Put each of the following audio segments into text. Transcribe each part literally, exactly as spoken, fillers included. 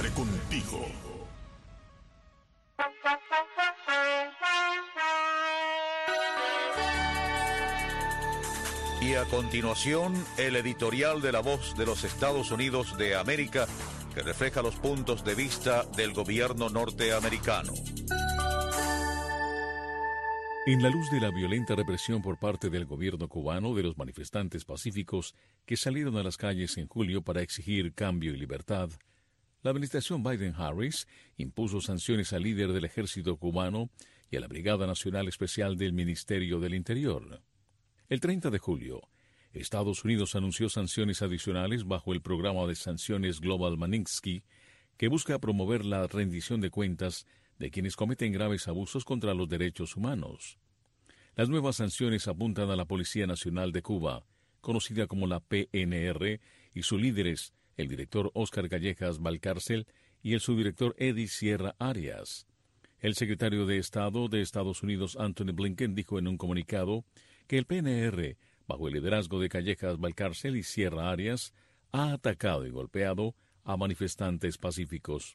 Siempre contigo. Y a continuación, el editorial de La Voz de los Estados Unidos de América, que refleja los puntos de vista del gobierno norteamericano. En la luz de la violenta represión por parte del gobierno cubano de los manifestantes pacíficos que salieron a las calles en julio para exigir cambio y libertad, la administración Biden-Harris impuso sanciones al líder del ejército cubano y a la Brigada Nacional Especial del Ministerio del Interior. El treinta de julio, Estados Unidos anunció sanciones adicionales bajo el programa de sanciones Global Magnitsky, que busca promover la rendición de cuentas de quienes cometen graves abusos contra los derechos humanos. Las nuevas sanciones apuntan a la Policía Nacional de Cuba, conocida como la P N R, y sus líderes, el director Oscar Callejas Valcárcel y el subdirector Eddie Sierra Arias. El secretario de Estado de Estados Unidos, Antony Blinken, dijo en un comunicado que el P N R, bajo el liderazgo de Callejas Valcárcel y Sierra Arias, ha atacado y golpeado a manifestantes pacíficos.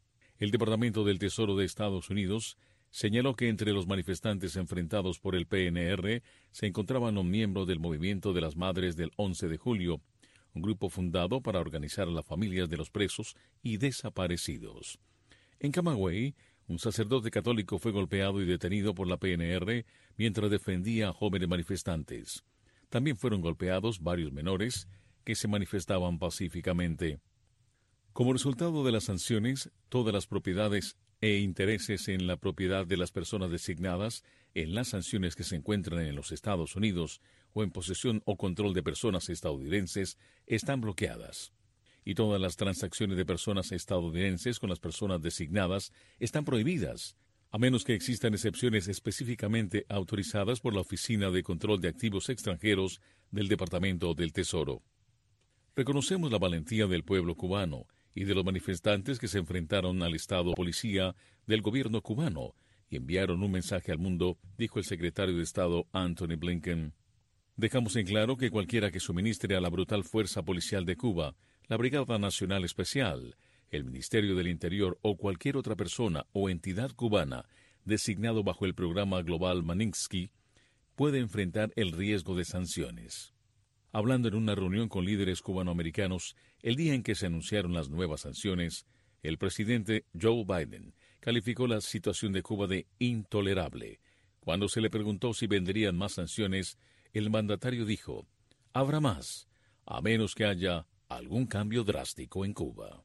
El Departamento del Tesoro de Estados Unidos señaló que entre los manifestantes enfrentados por el P N R se encontraban un miembro del Movimiento de las Madres del once de julio, un grupo fundado para organizar a las familias de los presos y desaparecidos. En Camagüey, un sacerdote católico fue golpeado y detenido por la P N R mientras defendía a jóvenes manifestantes. También fueron golpeados varios menores que se manifestaban pacíficamente. Como resultado de las sanciones, todas las propiedades e intereses en la propiedad de las personas designadas en las sanciones que se encuentran en los Estados Unidos o en posesión o control de personas estadounidenses están bloqueadas. Y todas las transacciones de personas estadounidenses con las personas designadas están prohibidas, a menos que existan excepciones específicamente autorizadas por la Oficina de Control de Activos Extranjeros del Departamento del Tesoro. Reconocemos la valentía del pueblo cubano y de los manifestantes que se enfrentaron al Estado policía del gobierno cubano y enviaron un mensaje al mundo, dijo el secretario de Estado Antony Blinken. Dejamos en claro que cualquiera que suministre a la brutal fuerza policial de Cuba, la Brigada Nacional Especial, el Ministerio del Interior o cualquier otra persona o entidad cubana designado bajo el programa Global Magnitsky, puede enfrentar el riesgo de sanciones. Hablando en una reunión con líderes cubanoamericanos el día en que se anunciaron las nuevas sanciones, el presidente Joe Biden calificó la situación de Cuba de intolerable. Cuando se le preguntó si vendrían más sanciones, el mandatario dijo: habrá más, a menos que haya algún cambio drástico en Cuba.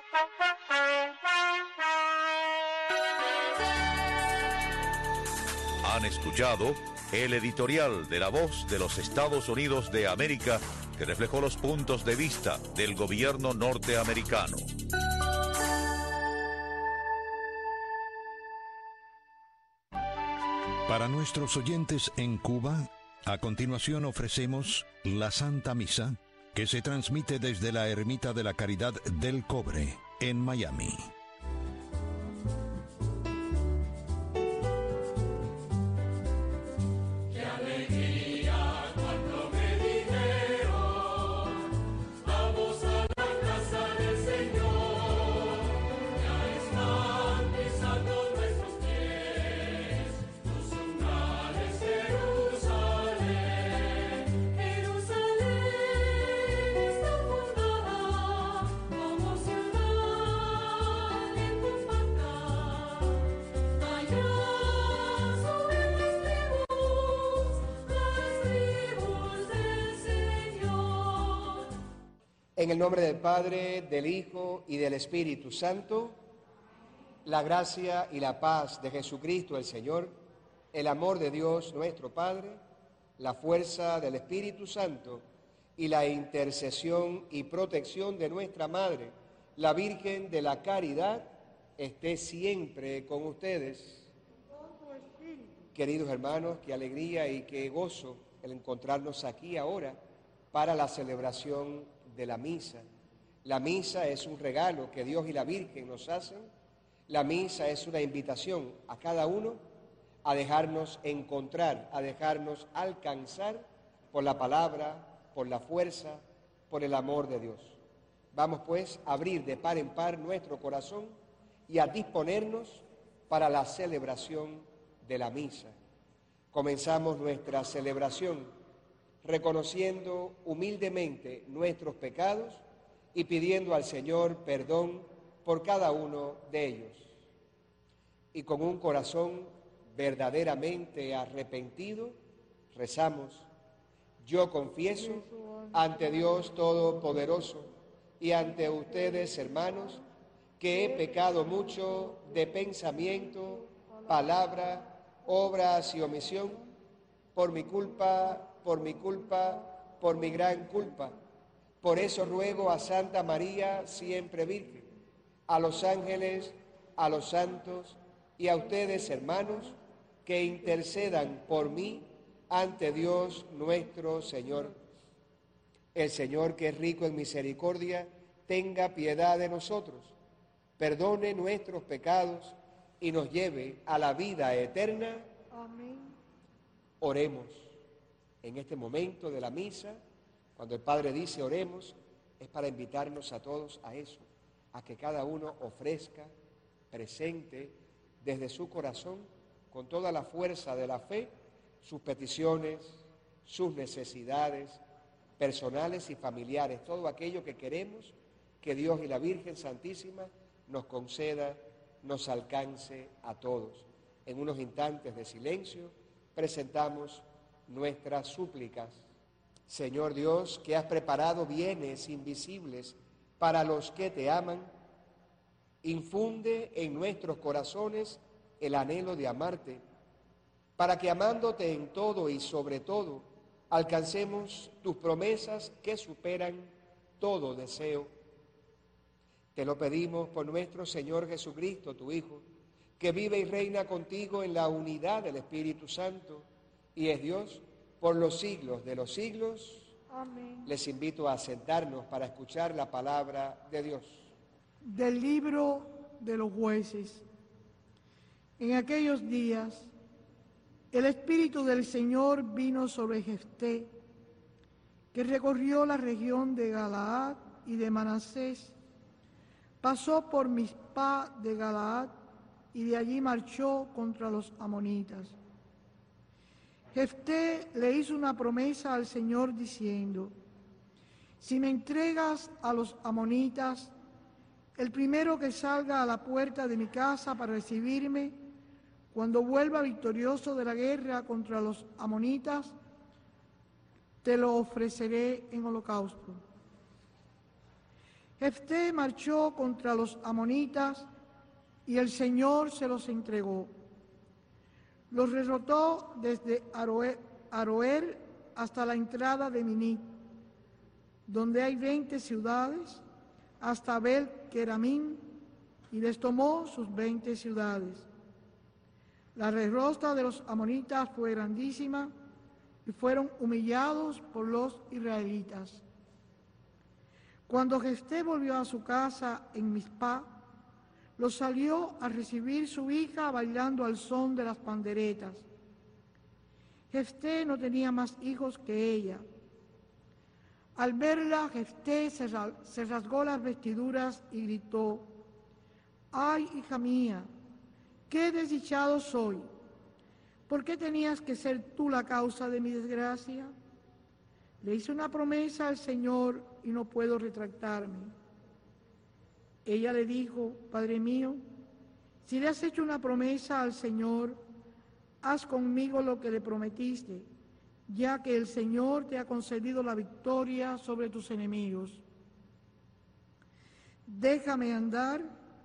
Han escuchado el editorial de La Voz de los Estados Unidos de América, que reflejó los puntos de vista del gobierno norteamericano. Para nuestros oyentes en Cuba, a continuación ofrecemos la Santa Misa, que se transmite desde la Ermita de la Caridad del Cobre, en Miami. En el nombre del Padre, del Hijo y del Espíritu Santo, la gracia y la paz de Jesucristo el Señor, el amor de Dios nuestro Padre, la fuerza del Espíritu Santo y la intercesión y protección de nuestra Madre, la Virgen de la Caridad, esté siempre con ustedes. Queridos hermanos, qué alegría y qué gozo el encontrarnos aquí ahora para la celebración de la misa. La misa es un regalo que Dios y la Virgen nos hacen. La misa es una invitación a cada uno a dejarnos encontrar, a dejarnos alcanzar por la palabra, por la fuerza, por el amor de Dios. Vamos pues a abrir de par en par nuestro corazón y a disponernos para la celebración de la misa. Comenzamos nuestra celebración reconociendo humildemente nuestros pecados y pidiendo al Señor perdón por cada uno de ellos. Y con un corazón verdaderamente arrepentido, rezamos: yo confieso ante Dios Todopoderoso y ante ustedes, hermanos, que he pecado mucho de pensamiento, palabra, obras y omisión, por mi culpa, por mi culpa, por mi gran culpa. Por eso ruego a Santa María, siempre Virgen, a los ángeles, a los santos y a ustedes, hermanos, que intercedan por mí ante Dios nuestro Señor. El Señor, que es rico en misericordia, tenga piedad de nosotros, perdone nuestros pecados y nos lleve a la vida eterna. Amén. Oremos. En este momento de la misa, cuando el Padre dice oremos, es para invitarnos a todos a eso, a que cada uno ofrezca, presente desde su corazón, con toda la fuerza de la fe, sus peticiones, sus necesidades personales y familiares, todo aquello que queremos que Dios y la Virgen Santísima nos conceda, nos alcance a todos. En unos instantes de silencio presentamos nuestras súplicas. Señor Dios, que has preparado bienes invisibles para los que te aman, infunde en nuestros corazones el anhelo de amarte, para que amándote en todo y sobre todo, alcancemos tus promesas que superan todo deseo. Te lo pedimos por nuestro Señor Jesucristo, tu Hijo, que vive y reina contigo en la unidad del Espíritu Santo y es Dios por los siglos de los siglos. Amén. Les invito a sentarnos para escuchar la palabra de Dios. Del libro de los jueces. En aquellos días, el Espíritu del Señor vino sobre Jefté, que recorrió la región de Galaad y de Manasés, pasó por Mizpá de Galaad y de allí marchó contra los amonitas. Jefté le hizo una promesa al Señor diciendo: si me entregas a los amonitas, el primero que salga a la puerta de mi casa para recibirme, cuando vuelva victorioso de la guerra contra los amonitas, te lo ofreceré en holocausto. Jefté marchó contra los amonitas y el Señor se los entregó. Los derrotó desde Aroer, Aroer hasta la entrada de Minit, donde hay veinte ciudades, hasta Abel-Keramín, y les tomó sus veinte ciudades. La derrota de los amonitas fue grandísima y fueron humillados por los israelitas. Cuando Jefté volvió a su casa en Mizpá, los salió a recibir su hija bailando al son de las panderetas. Jefté no tenía más hijos que ella. Al verla, Jefté se rasgó las vestiduras y gritó: ¡ay, hija mía! ¡Qué desdichado soy! ¿Por qué tenías que ser tú la causa de mi desgracia? Le hice una promesa al Señor y no puedo retractarme. Ella le dijo: Padre mío, si le has hecho una promesa al Señor, haz conmigo lo que le prometiste, ya que el Señor te ha concedido la victoria sobre tus enemigos. Déjame andar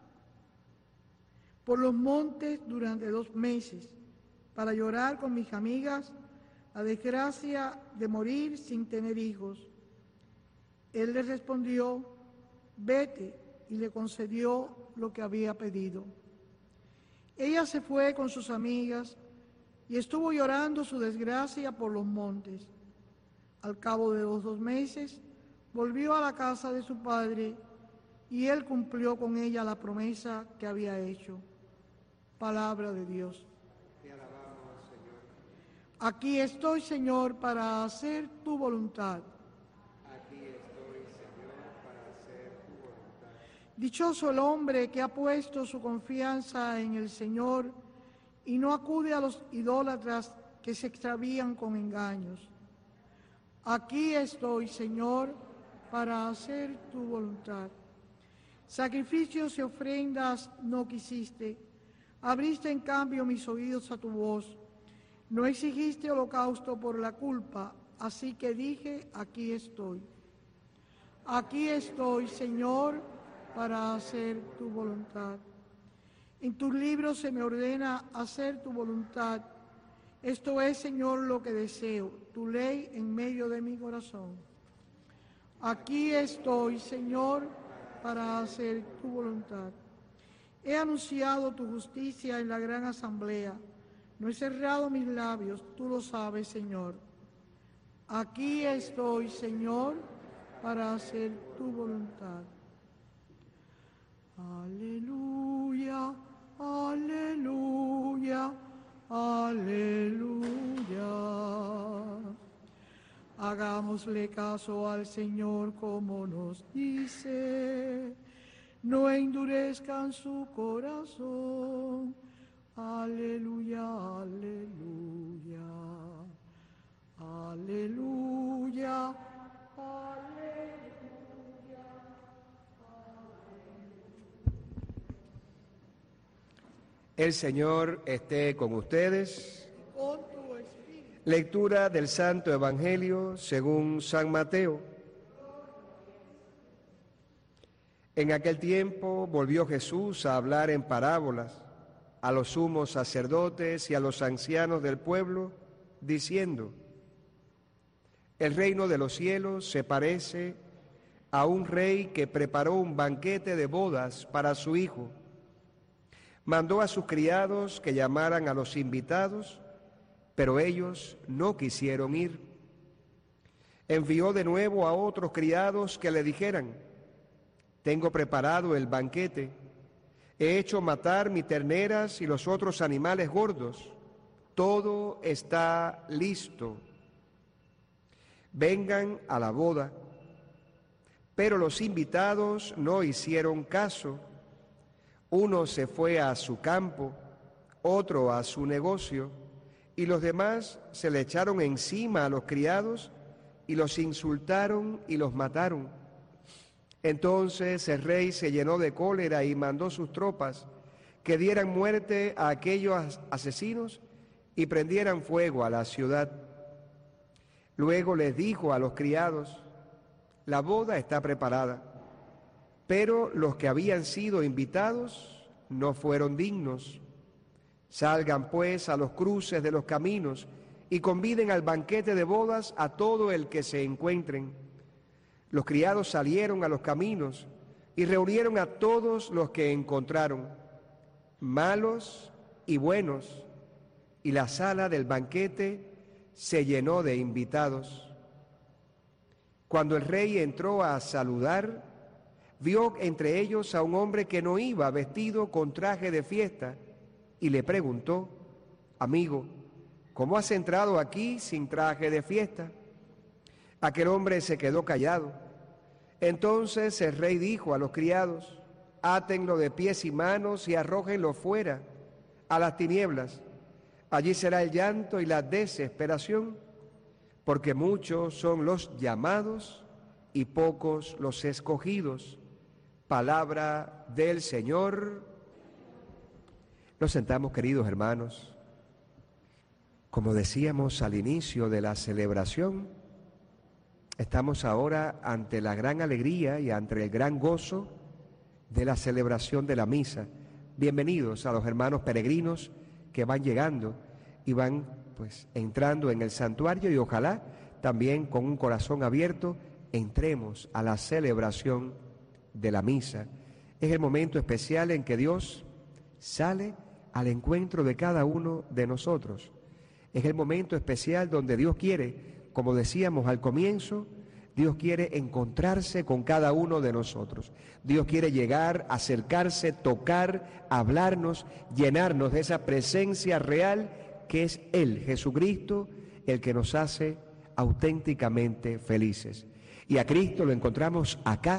por los montes durante dos meses para llorar con mis amigas la desgracia de morir sin tener hijos. Él le respondió: vete, y le concedió lo que había pedido. Ella se fue con sus amigas y estuvo llorando su desgracia por los montes. Al cabo de los dos meses, volvió a la casa de su padre y él cumplió con ella la promesa que había hecho. Palabra de Dios. Te alabamos, Señor. Aquí estoy, Señor, para hacer tu voluntad. Aquí estoy, Señor, para hacer Dichoso el hombre que ha puesto su confianza en el Señor y no acude a los idólatras que se extravían con engaños. Aquí estoy, Señor, para hacer tu voluntad. Sacrificios y ofrendas no quisiste, abriste en cambio mis oídos a tu voz. No exigiste holocausto por la culpa, así que dije, aquí estoy. Aquí estoy, Señor, para hacer tu voluntad. En tus libros se me ordena hacer tu voluntad. Esto es, Señor, lo que deseo, tu ley en medio de mi corazón. Aquí estoy, Señor, para hacer tu voluntad. He anunciado tu justicia en la gran asamblea. No he cerrado mis labios, tú lo sabes, Señor. Aquí estoy, Señor, para hacer tu voluntad. Aleluya, aleluya, aleluya. Hagámosle caso al Señor como nos dice, no endurezcan su corazón. Aleluya, aleluya, aleluya, aleluya. El Señor esté con ustedes. Con tu espíritu. Lectura del Santo Evangelio según San Mateo. En aquel tiempo volvió Jesús a hablar en parábolas a los sumos sacerdotes y a los ancianos del pueblo, diciendo: el reino de los cielos se parece a un rey que preparó un banquete de bodas para su hijo. Mandó a sus criados que llamaran a los invitados, pero ellos no quisieron ir. Envió de nuevo a otros criados que le dijeran: tengo preparado el banquete, he hecho matar mis terneras y los otros animales gordos, todo está listo. Vengan a la boda. Pero los invitados no hicieron caso. Uno se fue a su campo, otro a su negocio, y los demás se le echaron encima a los criados y los insultaron y los mataron. Entonces el rey se llenó de cólera y mandó sus tropas que dieran muerte a aquellos asesinos y prendieran fuego a la ciudad. Luego les dijo a los criados: la boda está preparada, pero los que habían sido invitados no fueron dignos. Salgan pues a los cruces de los caminos y conviden al banquete de bodas a todo el que se encuentren. Los criados salieron a los caminos y reunieron a todos los que encontraron, malos y buenos, y la sala del banquete se llenó de invitados. Cuando el rey entró a saludar, vio entre ellos a un hombre que no iba vestido con traje de fiesta y le preguntó: amigo, ¿cómo has entrado aquí sin traje de fiesta? Aquel hombre se quedó callado. Entonces el rey dijo a los criados: átenlo de pies y manos y arrójenlo fuera a las tinieblas. Allí será el llanto y la desesperación, porque muchos son los llamados y pocos los escogidos. Palabra del Señor. Nos sentamos, queridos hermanos. Como decíamos al inicio de la celebración, estamos ahora ante la gran alegría y ante el gran gozo de la celebración de la misa. Bienvenidos a los hermanos peregrinos que van llegando y van pues entrando en el santuario, y ojalá también con un corazón abierto entremos a la celebración de la misa. Es el momento especial en que Dios sale al encuentro de cada uno de nosotros. Es el momento especial donde Dios quiere, como decíamos al comienzo, Dios quiere encontrarse con cada uno de nosotros. Dios quiere llegar, acercarse, tocar, hablarnos, llenarnos de esa presencia real que es Él, Jesucristo, el que nos hace auténticamente felices. Y a Cristo lo encontramos acá,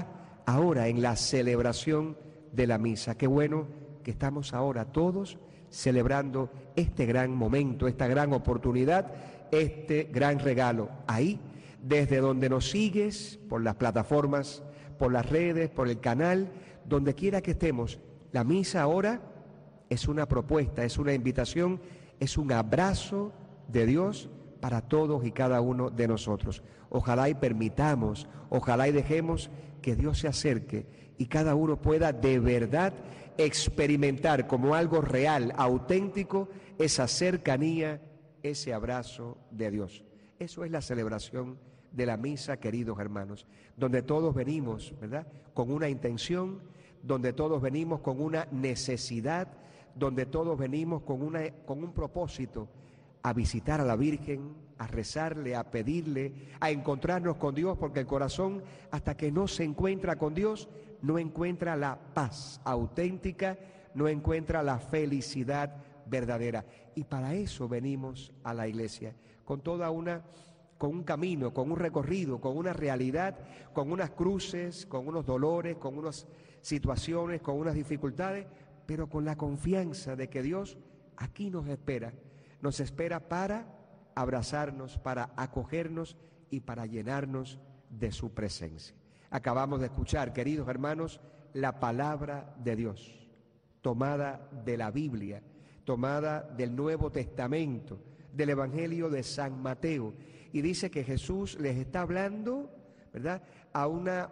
ahora en la celebración de la misa. Qué bueno que estamos ahora todos celebrando este gran momento, esta gran oportunidad, este gran regalo. Ahí, desde donde nos sigues, por las plataformas, por las redes, por el canal, donde quiera que estemos, la misa ahora es una propuesta, es una invitación, es un abrazo de Dios para todos y cada uno de nosotros. Ojalá y permitamos, ojalá y dejemos que Dios se acerque y cada uno pueda de verdad experimentar como algo real, auténtico, esa cercanía, ese abrazo de Dios. Eso es la celebración de la misa, queridos hermanos, donde todos venimos, ¿verdad?, con una intención, donde todos venimos con una necesidad, donde todos venimos con, una, con un propósito, a visitar a la Virgen, a rezarle, a pedirle, a encontrarnos con Dios, porque el corazón, hasta que no se encuentra con Dios, no encuentra la paz auténtica, no encuentra la felicidad verdadera. Y para eso venimos a la iglesia, con toda una, con un camino, con un recorrido, con una realidad, con unas cruces, con unos dolores, con unas situaciones, con unas dificultades, pero con la confianza de que Dios aquí nos espera, nos espera para abrazarnos, para acogernos y para llenarnos de su presencia. Acabamos de escuchar, queridos hermanos, la palabra de Dios, tomada de la Biblia, tomada del Nuevo Testamento, del Evangelio de San Mateo, y dice que Jesús les está hablando, ¿verdad?, a una,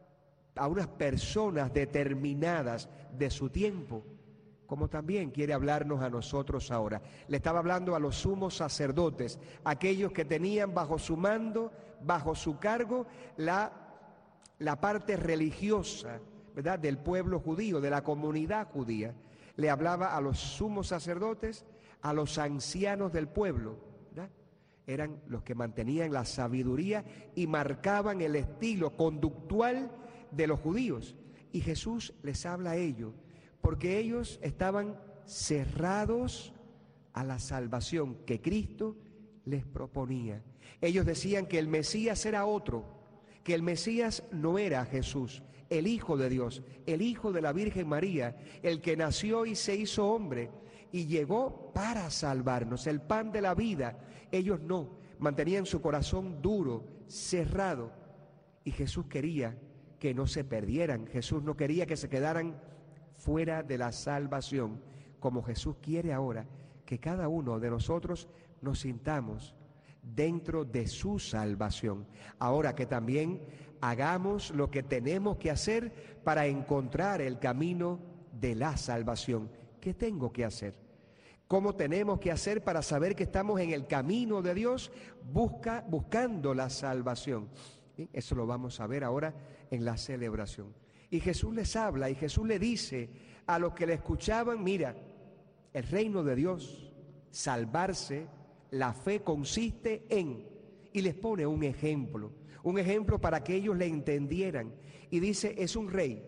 a unas personas determinadas de su tiempo, como también quiere hablarnos a nosotros ahora. Le estaba hablando a los sumos sacerdotes, aquellos que tenían bajo su mando, bajo su cargo, la, la parte religiosa, ¿verdad?, del pueblo judío, de la comunidad judía. Le hablaba a los sumos sacerdotes, a los ancianos del pueblo, ¿verdad? Eran los que mantenían la sabiduría y marcaban el estilo conductual de los judíos. Y Jesús les habla a ellos, porque ellos estaban cerrados a la salvación que Cristo les proponía. Ellos decían que el Mesías era otro, que el Mesías no era Jesús, el Hijo de Dios, el Hijo de la Virgen María, el que nació y se hizo hombre y llegó para salvarnos, el pan de la vida. Ellos no, mantenían su corazón duro, cerrado, y Jesús quería que no se perdieran, Jesús no quería que se quedaran fuera de la salvación, como Jesús quiere ahora que cada uno de nosotros nos sintamos dentro de su salvación. Ahora que también hagamos lo que tenemos que hacer para encontrar el camino de la salvación. ¿Qué tengo que hacer? ¿Cómo tenemos que hacer para saber que estamos en el camino de Dios, busca, buscando la salvación? ¿Sí? Eso lo vamos a ver ahora en la celebración. Y Jesús les habla y Jesús le dice a los que le escuchaban, mira, el reino de Dios, salvarse, la fe consiste en, y les pone un ejemplo, un ejemplo para que ellos le entendieran. Y dice, es un rey,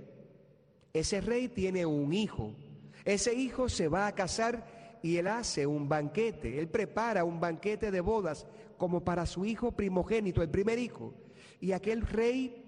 ese rey tiene un hijo, ese hijo se va a casar y él hace un banquete, él prepara un banquete de bodas como para su hijo primogénito, el primer hijo, y aquel rey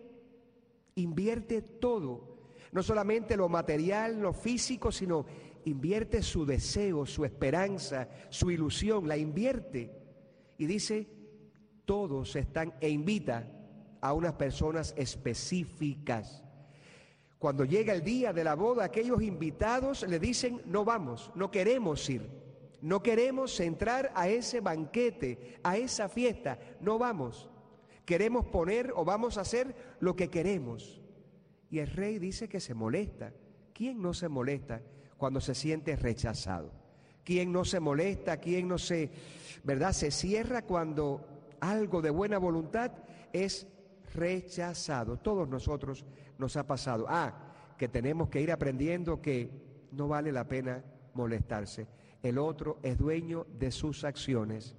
invierte todo, no solamente lo material, lo físico, sino invierte su deseo, su esperanza, su ilusión, la invierte. Y dice, todos están, e invita a unas personas específicas. Cuando llega el día de la boda, aquellos invitados le dicen, no vamos, no queremos ir, no queremos entrar a ese banquete, a esa fiesta, no vamos. Queremos poner o vamos a hacer lo que queremos. Y el rey dice que se molesta. ¿Quién no se molesta cuando se siente rechazado? ¿Quién no se molesta? ¿Quién no se, verdad, se cierra cuando algo de buena voluntad es rechazado? Todos nosotros nos ha pasado. Ah, que tenemos que ir aprendiendo que no vale la pena molestarse. El otro es dueño de sus acciones.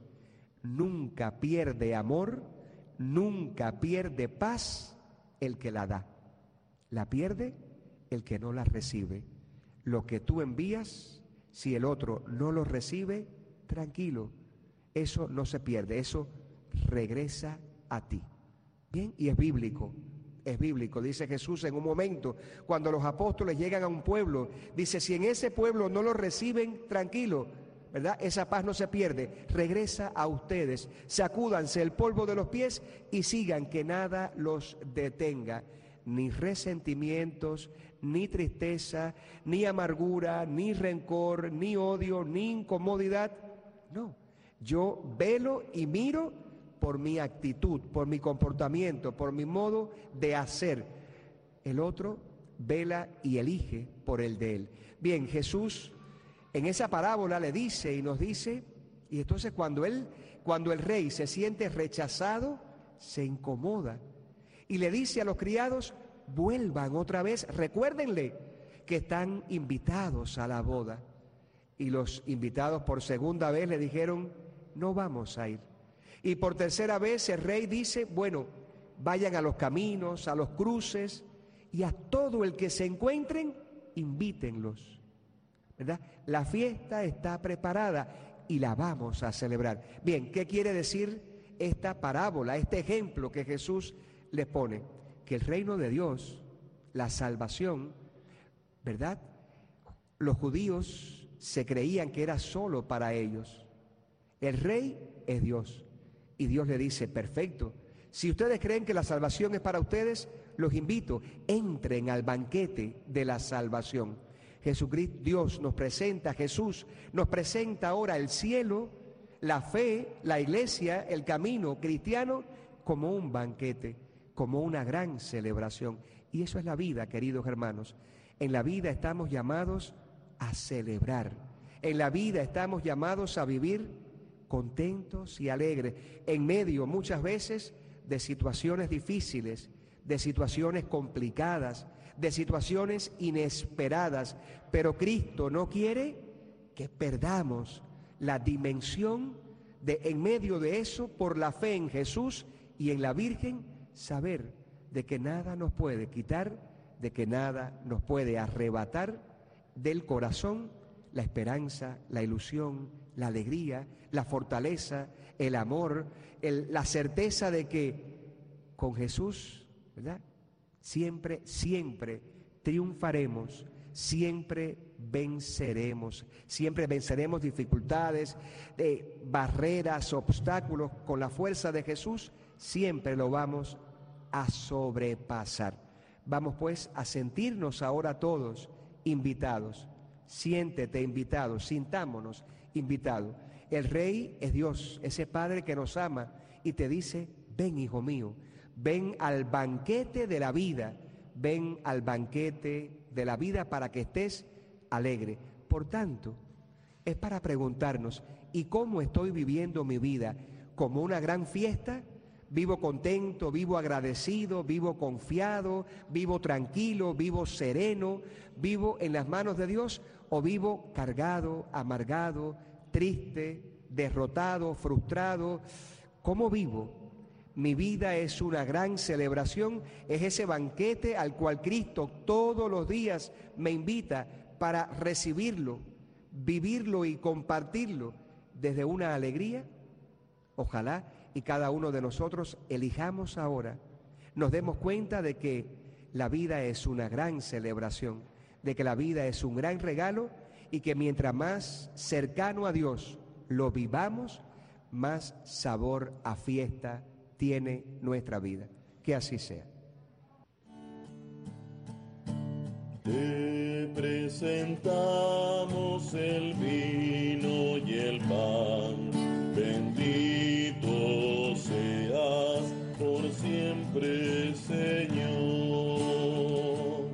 Nunca pierde amor, nunca pierde paz el que la da. La pierde el que no la recibe. Lo que tú envías, si el otro no lo recibe, tranquilo, eso no se pierde, eso regresa a ti. Bien, y es bíblico, es bíblico. Dice Jesús en un momento, cuando los apóstoles llegan a un pueblo, dice, si en ese pueblo no lo reciben, tranquilo, ¿verdad? Esa paz no se pierde, regresa a ustedes, sacúdanse el polvo de los pies y sigan, que nada los detenga, ni resentimientos, ni tristeza, ni amargura, ni rencor, ni odio, ni incomodidad. No, yo velo y miro por mi actitud, por mi comportamiento, por mi modo de hacer. El otro vela y elige por el de él. Bien, Jesús en esa parábola le dice y nos dice, y entonces cuando él, cuando el rey se siente rechazado, se incomoda y le dice a los criados, vuelvan otra vez, recuérdenle que están invitados a la boda. Y los invitados por segunda vez le dijeron, no vamos a ir. Y por tercera vez el rey dice, bueno, vayan a los caminos, a los cruces, y a todo el que se encuentren, invítenlos, ¿verdad? La fiesta está preparada y la vamos a celebrar. Bien, ¿qué quiere decir esta parábola, este ejemplo que Jesús les pone? Que el reino de Dios, la salvación, ¿verdad? Los judíos se creían que era solo para ellos. El rey es Dios. Y Dios le dice, perfecto, si ustedes creen que la salvación es para ustedes, los invito, entren al banquete de la salvación. Jesucristo, Dios nos presenta, Jesús nos presenta ahora el cielo, la fe, la iglesia, el camino cristiano, como un banquete, como una gran celebración. Y eso es la vida, queridos hermanos. En la vida estamos llamados a celebrar. En la vida estamos llamados a vivir contentos y alegres, en medio muchas veces de situaciones difíciles, de situaciones complicadas, de situaciones inesperadas, pero Cristo no quiere que perdamos la dimensión de, en medio de eso, por la fe en Jesús y en la Virgen, saber de que nada nos puede quitar, de que nada nos puede arrebatar del corazón la esperanza, la ilusión, la alegría, la fortaleza, el amor, el, la certeza de que con Jesús, ¿verdad? Siempre, siempre triunfaremos, siempre venceremos, siempre venceremos dificultades, eh, barreras, obstáculos, con la fuerza de Jesús, siempre lo vamos a sobrepasar. Vamos pues a sentirnos ahora todos invitados. Siéntete invitado, sintámonos invitados. El Rey es Dios, ese Padre que nos ama y te dice, ven hijo mío, ven al banquete de la vida, ven al banquete de la vida para que estés alegre. Por tanto, es para preguntarnos, ¿y cómo estoy viviendo mi vida? ¿Como una gran fiesta? ¿Vivo contento, vivo agradecido, vivo confiado, vivo tranquilo, vivo sereno, vivo en las manos de Dios? ¿O vivo cargado, amargado, triste, derrotado, frustrado? ¿Cómo vivo? Mi vida es una gran celebración, es ese banquete al cual Cristo todos los días me invita para recibirlo, vivirlo y compartirlo desde una alegría. Ojalá y cada uno de nosotros elijamos ahora, nos demos cuenta de que la vida es una gran celebración, de que la vida es un gran regalo y que mientras más cercano a Dios lo vivamos, más sabor a fiesta tiene nuestra vida. Que así sea. Te presentamos el vino y el pan, bendito seas por siempre, Señor.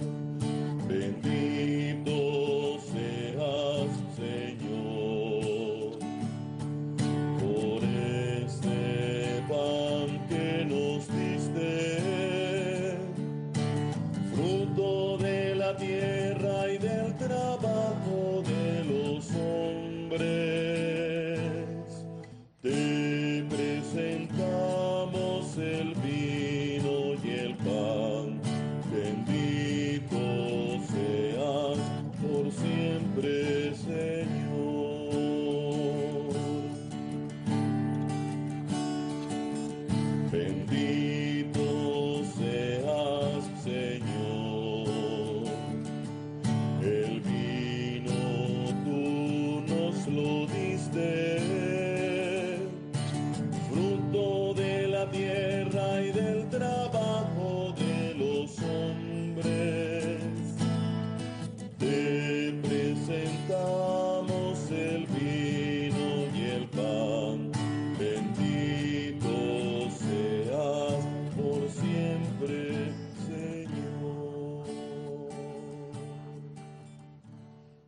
Bendito seas, Señor, por este pan que nos diste, fruto de la tierra y del trabajo de los hombres.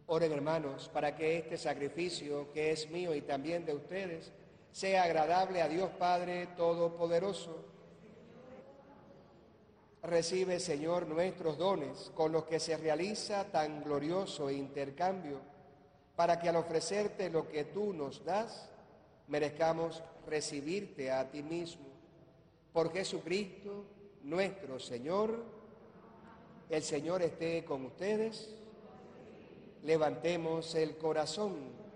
Oren, hermanos, para que este sacrificio, que es mío y también de ustedes, sea agradable a Dios Padre Todopoderoso. Recibe, Señor, nuestros dones, con los que se realiza tan glorioso intercambio, para que al ofrecerte lo que tú nos das, merezcamos recibirte a ti mismo. Por Jesucristo, nuestro Señor. El Señor esté con ustedes. Levantemos el corazón.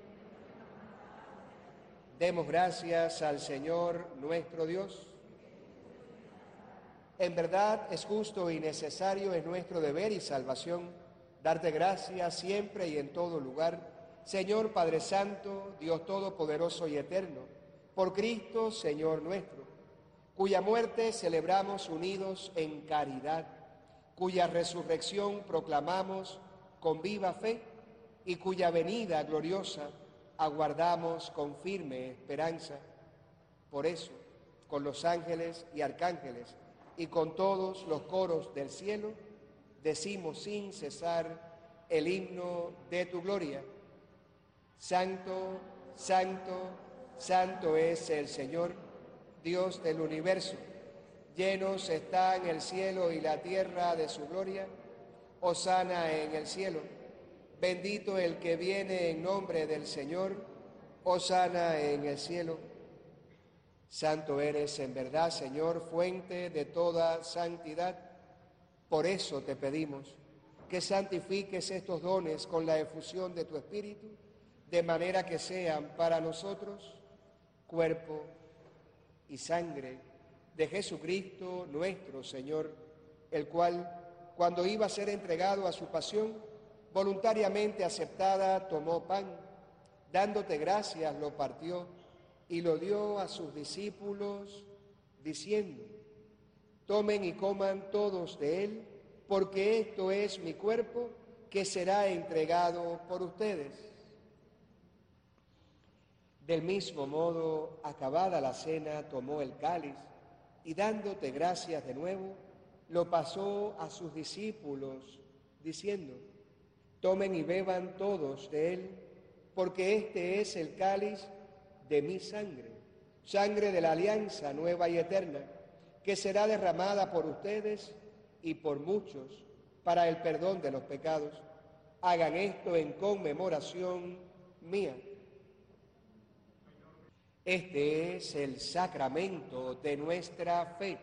Demos gracias al Señor nuestro Dios. En verdad es justo y necesario, es nuestro deber y salvación, darte gracias siempre y en todo lugar, Señor Padre Santo, Dios Todopoderoso y Eterno, por Cristo, Señor nuestro, cuya muerte celebramos unidos en caridad, cuya resurrección proclamamos con viva fe y cuya venida gloriosa aguardamos con firme esperanza. Por eso, con los ángeles y arcángeles y con todos los coros del cielo, decimos sin cesar el himno de tu gloria. Santo, santo, santo es el Señor, Dios del universo. Llenos están el cielo y la tierra de su gloria. Hosana en el cielo. Bendito el que viene en nombre del Señor. Hosana en el cielo. Santo eres en verdad, Señor, fuente de toda santidad. Por eso te pedimos que santifiques estos dones con la efusión de tu Espíritu, de manera que sean para nosotros cuerpo y sangre de Jesucristo nuestro Señor, el cual, cuando iba a ser entregado a su pasión, voluntariamente aceptada, tomó pan, dándote gracias, lo partió y lo dio a sus discípulos, diciendo: tomen y coman todos de él, porque esto es mi cuerpo, que será entregado por ustedes. Del mismo modo, acabada la cena, tomó el cáliz, y dándote gracias de nuevo, lo pasó a sus discípulos, diciendo: tomen y beban todos de él, porque este es el cáliz de mi sangre, sangre de la alianza nueva y eterna, que será derramada por ustedes y por muchos para el perdón de los pecados. Hagan esto en conmemoración mía. Este es el sacramento de nuestra fe.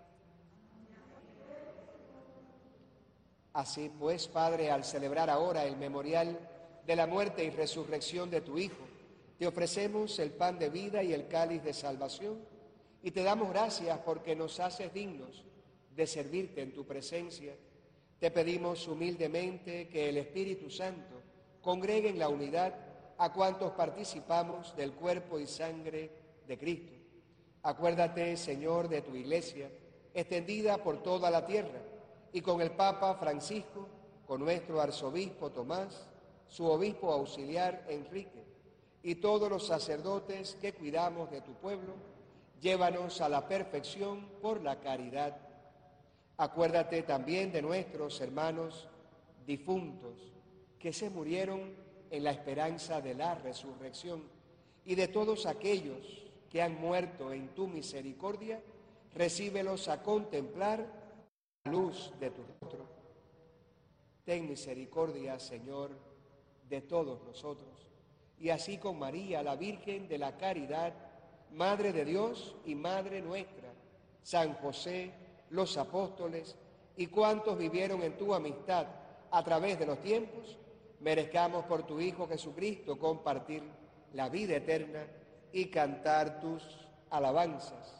Así pues, Padre, al celebrar ahora el memorial de la muerte y resurrección de tu Hijo, te ofrecemos el pan de vida y el cáliz de salvación, y te damos gracias porque nos haces dignos de servirte en tu presencia. Te pedimos humildemente que el Espíritu Santo congregue en la unidad a cuantos participamos del cuerpo y sangre de Cristo. Acuérdate, Señor, de tu Iglesia, extendida por toda la tierra, y con el Papa Francisco, con nuestro arzobispo Tomás, su obispo auxiliar Enrique, y todos los sacerdotes que cuidamos de tu pueblo, llévanos a la perfección por la caridad. Acuérdate también de nuestros hermanos difuntos que se murieron en la esperanza de la resurrección, y de todos aquellos que han muerto en tu misericordia, recíbelos a contemplar la luz de tu rostro. Ten misericordia, Señor, de todos nosotros, y así con María, la Virgen de la Caridad, Madre de Dios y Madre nuestra, San José, los apóstoles y cuantos vivieron en tu amistad a través de los tiempos, merezcamos por tu Hijo Jesucristo compartir la vida eterna y cantar tus alabanzas.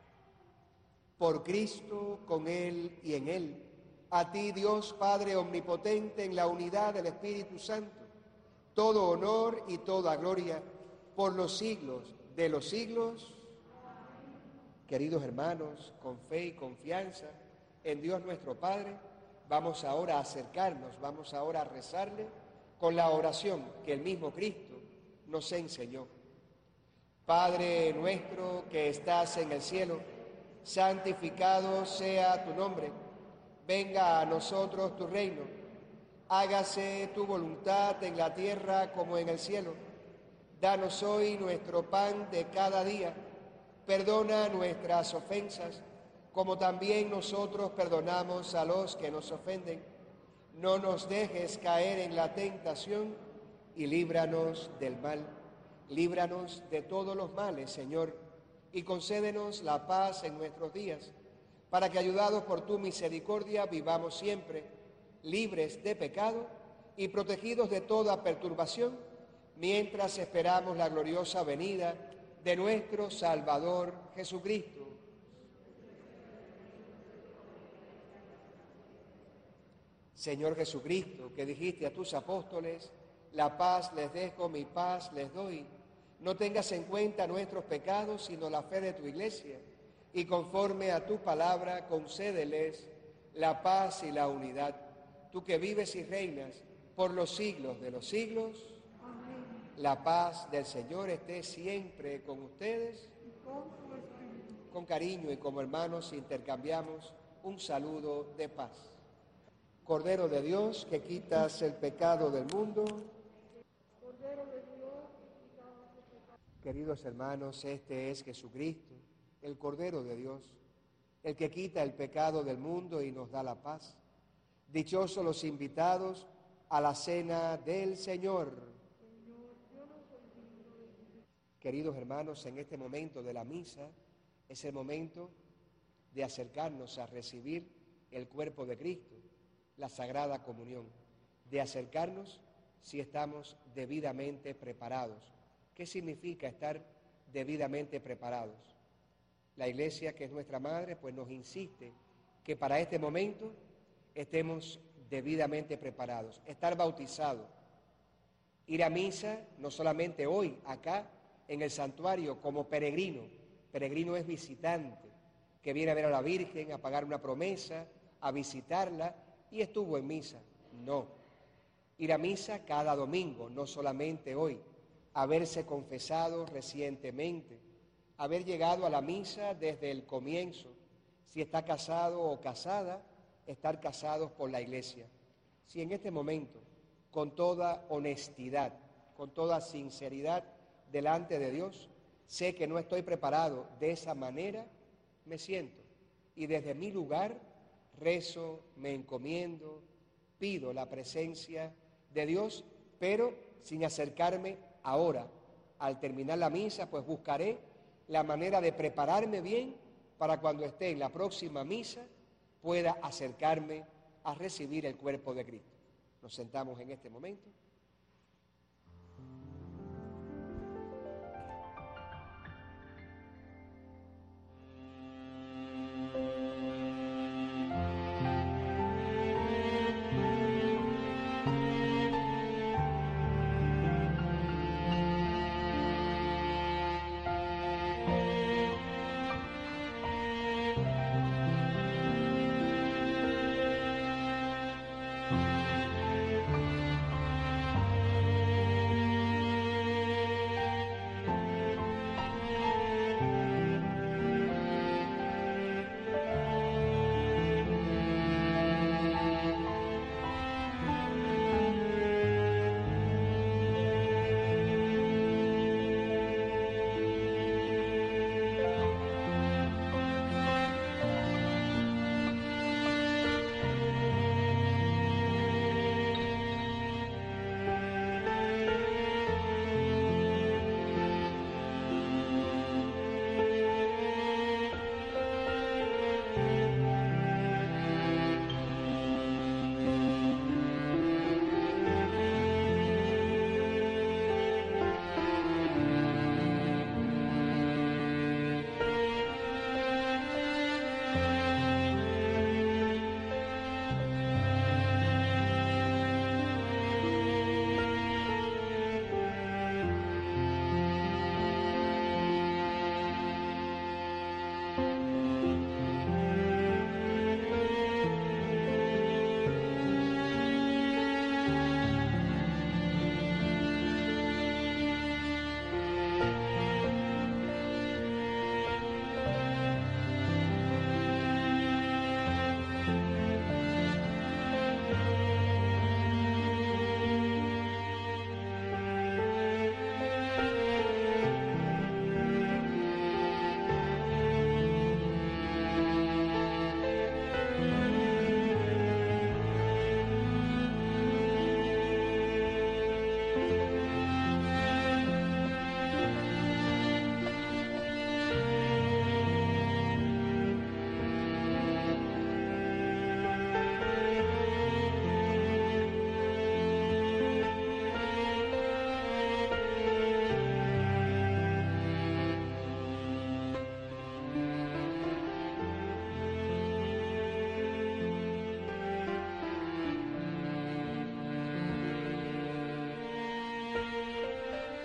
Por Cristo, con Él y en Él, a ti, Dios Padre omnipotente, en la unidad del Espíritu Santo, todo honor y toda gloria por los siglos de los siglos. Queridos hermanos, con fe y confianza en Dios nuestro Padre, vamos ahora a acercarnos, vamos ahora a rezarle con la oración que el mismo Cristo nos enseñó. Padre nuestro que estás en el cielo, santificado sea tu nombre. Venga a nosotros tu reino. Hágase tu voluntad en la tierra como en el cielo. Danos hoy nuestro pan de cada día. Perdona nuestras ofensas, como también nosotros perdonamos a los que nos ofenden. No nos dejes caer en la tentación y líbranos del mal. Líbranos de todos los males, Señor, y concédenos la paz en nuestros días, para que, ayudados por tu misericordia, vivamos siempre libres de pecado y protegidos de toda perturbación, mientras esperamos la gloriosa venida de nuestro Salvador Jesucristo. Señor Jesucristo, que dijiste a tus apóstoles, la paz les dejo, mi paz les doy. No tengas en cuenta nuestros pecados, sino la fe de tu Iglesia, y conforme a tu palabra, concédeles la paz y la unidad. Tú que vives y reinas por los siglos de los siglos. Amén. La paz del Señor esté siempre con ustedes. Y con tu espíritu. Con cariño y como hermanos intercambiamos un saludo de paz. Cordero de Dios, que quitas el pecado del mundo. Cordero de Dios, que quitabas el pecado. Queridos hermanos, este es Jesucristo, el Cordero de Dios, el que quita el pecado del mundo y nos da la paz. Dichosos los invitados a la cena del Señor. Señor, yo no soy digno de ti. Queridos hermanos, en este momento de la misa es el momento de acercarnos a recibir el cuerpo de Cristo, la Sagrada Comunión, de acercarnos si estamos debidamente preparados. ¿Qué significa estar debidamente preparados? La Iglesia, que es nuestra madre, pues nos insiste que para este momento estemos debidamente preparados, estar bautizados, ir a misa, no solamente hoy, acá, en el santuario, como peregrino. Peregrino es visitante, que viene a ver a la Virgen, a pagar una promesa, a visitarla, y estuvo en misa. No. Ir a misa cada domingo, no solamente hoy. Haberse confesado recientemente, haber llegado a la misa desde el comienzo. Si está casado o casada, estar casados por la Iglesia. Si en este momento, con toda honestidad, con toda sinceridad delante de Dios, sé que no estoy preparado de esa manera, me siento y desde mi lugar rezo, me encomiendo, pido la presencia de Dios, pero sin acercarme ahora. Al terminar la misa, pues buscaré la manera de prepararme bien para cuando esté en la próxima misa pueda acercarme a recibir el cuerpo de Cristo. Nos sentamos en este momento.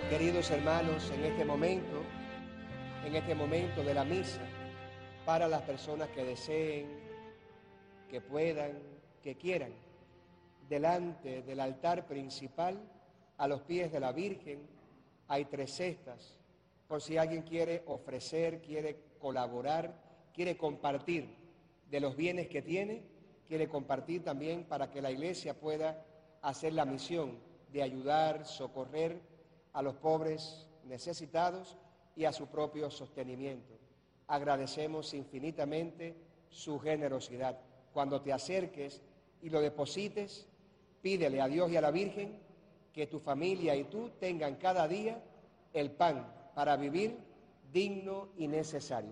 Queridos hermanos, en este momento, en este momento de la misa, para las personas que deseen, que puedan, que quieran, delante del altar principal, a los pies de la Virgen, hay tres cestas, por si alguien quiere ofrecer, quiere colaborar, quiere compartir de los bienes que tiene, quiere compartir también para que la Iglesia pueda hacer la misión de ayudar, socorrer a los pobres necesitados y a su propio sostenimiento. Agradecemos infinitamente su generosidad. Cuando te acerques y lo deposites, pídele a Dios y a la Virgen que tu familia y tú tengan cada día el pan para vivir digno y necesario.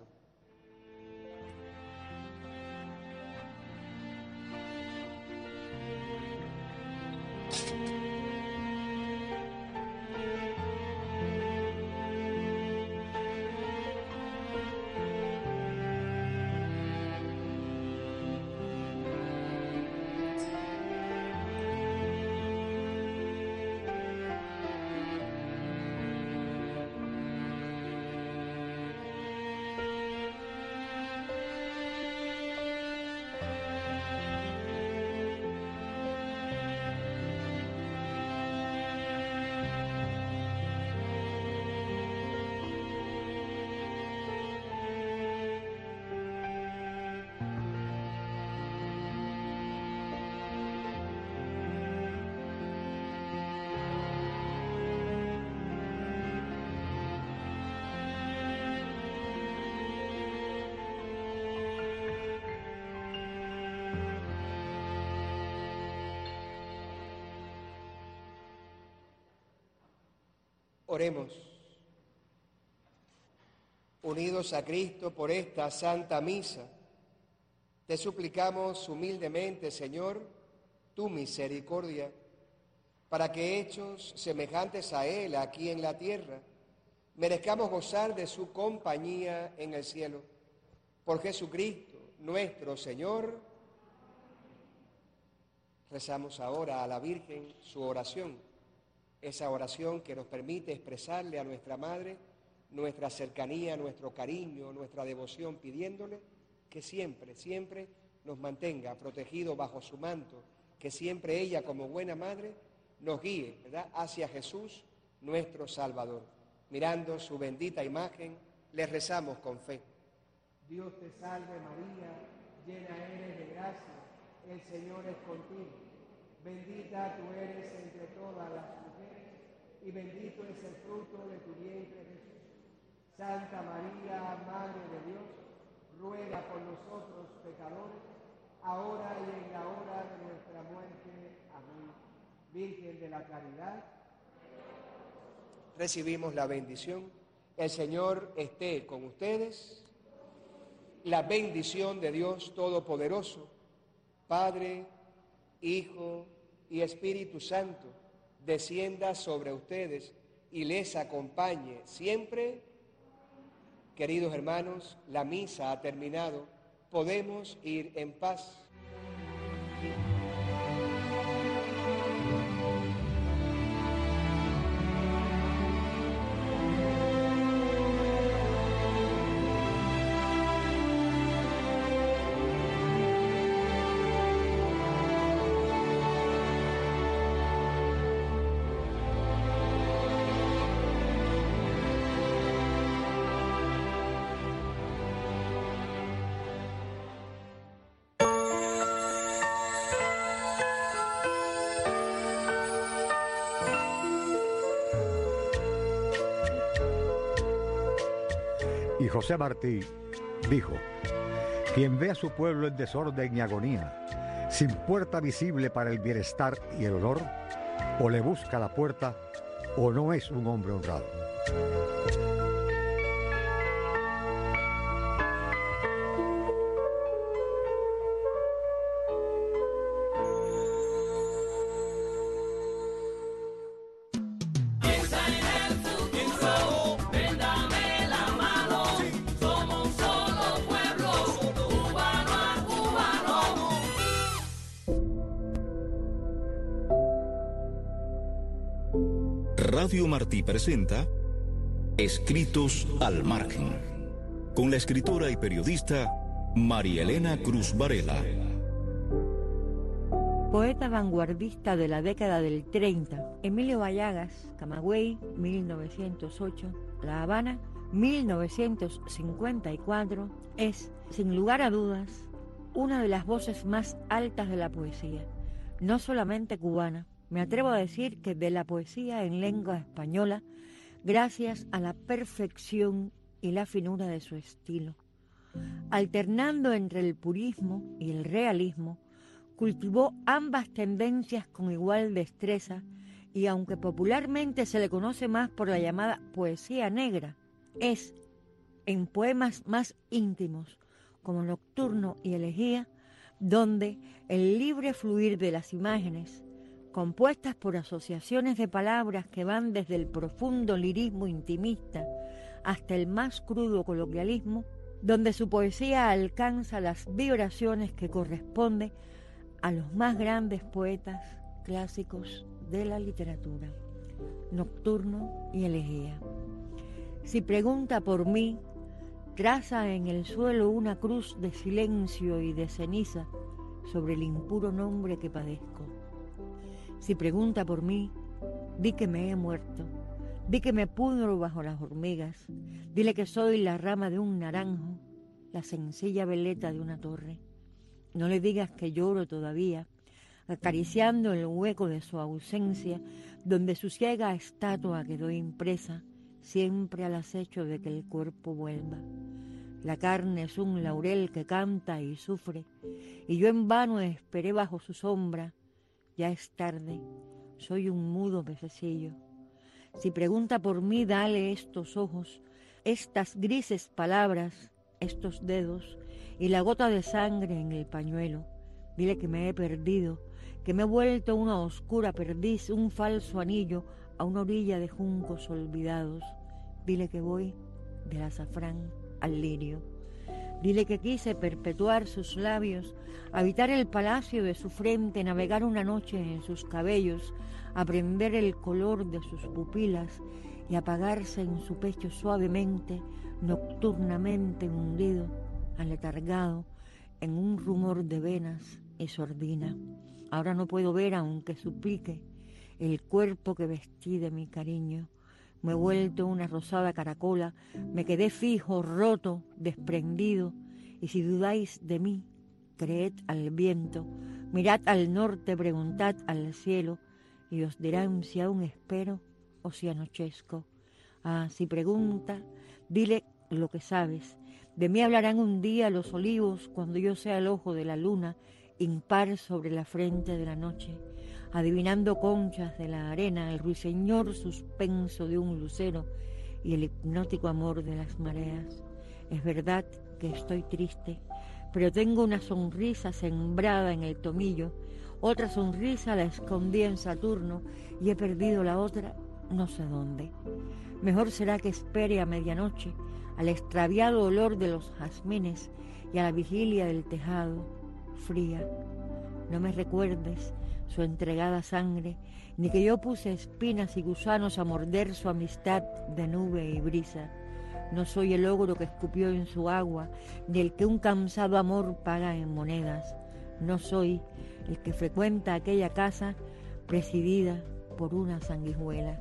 Oremos. Unidos a Cristo por esta Santa Misa, te suplicamos humildemente, Señor, tu misericordia, para que hechos semejantes a Él aquí en la tierra, merezcamos gozar de su compañía en el cielo. Por Jesucristo, nuestro Señor. Rezamos ahora a la Virgen su oración, esa oración que nos permite expresarle a nuestra Madre nuestra cercanía, nuestro cariño, nuestra devoción, pidiéndole que siempre, siempre nos mantenga protegidos bajo su manto, que siempre ella, como buena madre, nos guíe, ¿verdad?, hacia Jesús, nuestro Salvador. Mirando su bendita imagen, le rezamos con fe. Dios te salve María, llena eres de gracia, el Señor es contigo. Bendita tú eres entre todas las mujeres, y bendito es el fruto de tu vientre, Jesús. Santa María, Madre de Dios, ruega por nosotros pecadores, ahora y en la hora de nuestra muerte. Amén. Virgen de la Caridad, recibimos la bendición. El Señor esté con ustedes. La bendición de Dios Todopoderoso, Padre, Hijo y Espíritu Santo, descienda sobre ustedes y les acompañe siempre. Queridos hermanos, la misa ha terminado. Podemos ir en paz. Y José Martí dijo: quien ve a su pueblo en desorden y agonía, sin puerta visible para el bienestar y el honor, o le busca la puerta o no es un hombre honrado. Radio Martí presenta Escritos al Margen, con la escritora y periodista María Elena Cruz Varela. Poeta vanguardista de la década del treinta, Emilio Bayagas, Camagüey, mil novecientos ocho, La Habana, mil novecientos cincuenta y cuatro, es, sin lugar a dudas, una de las voces más altas de la poesía, no solamente cubana, me atrevo a decir que de la poesía en lengua española, gracias a la perfección y la finura de su estilo. Alternando entre el purismo y el realismo, cultivó ambas tendencias con igual destreza y aunque popularmente se le conoce más por la llamada poesía negra, es, en poemas más íntimos, como Nocturno y Elegía, donde el libre fluir de las imágenes, compuestas por asociaciones de palabras que van desde el profundo lirismo intimista hasta el más crudo coloquialismo, donde su poesía alcanza las vibraciones que corresponden a los más grandes poetas clásicos de la literatura. Nocturno y Elegía. Si pregunta por mí, traza en el suelo una cruz de silencio y de ceniza sobre el impuro nombre que padezco. Si pregunta por mí, di que me he muerto, di que me pudro bajo las hormigas, dile que soy la rama de un naranjo, la sencilla veleta de una torre. No le digas que lloro todavía, acariciando el hueco de su ausencia, donde su ciega estatua quedó impresa, siempre al acecho de que el cuerpo vuelva. La carne es un laurel que canta y sufre, y yo en vano esperé bajo su sombra. Ya es tarde, soy un mudo pececillo. Si pregunta por mí, dale estos ojos, estas grises palabras, estos dedos, y la gota de sangre en el pañuelo. Dile que me he perdido, que me he vuelto una oscura perdiz, un falso anillo a una orilla de juncos olvidados. Dile que voy del azafrán al lirio. Dile que quise perpetuar sus labios, habitar el palacio de su frente, navegar una noche en sus cabellos, aprender el color de sus pupilas y apagarse en su pecho suavemente, nocturnamente hundido, aletargado en un rumor de venas y sordina. Ahora no puedo ver, aunque suplique, el cuerpo que vestí de mi cariño. Me he vuelto una rosada caracola, me quedé fijo, roto, desprendido, y si dudáis de mí, creed al viento, mirad al norte, preguntad al cielo, y os dirán si aún espero o si anochezco. Ah, si pregunta, dile lo que sabes. De mí hablarán un día los olivos cuando yo sea el ojo de la luna, impar sobre la frente de la noche, adivinando conchas de la arena, el ruiseñor suspenso de un lucero y el hipnótico amor de las mareas. Es verdad que estoy triste, pero tengo una sonrisa sembrada en el tomillo, otra sonrisa la escondí en Saturno y he perdido la otra no sé dónde. Mejor será que espere a medianoche, al extraviado olor de los jazmines y a la vigilia del tejado, fría. No me recuerdes su entregada sangre, ni que yo puse espinas y gusanos a morder su amistad de nube y brisa. No soy el ogro que escupió en su agua, ni el que un cansado amor paga en monedas. No soy el que frecuenta aquella casa presidida por una sanguijuela.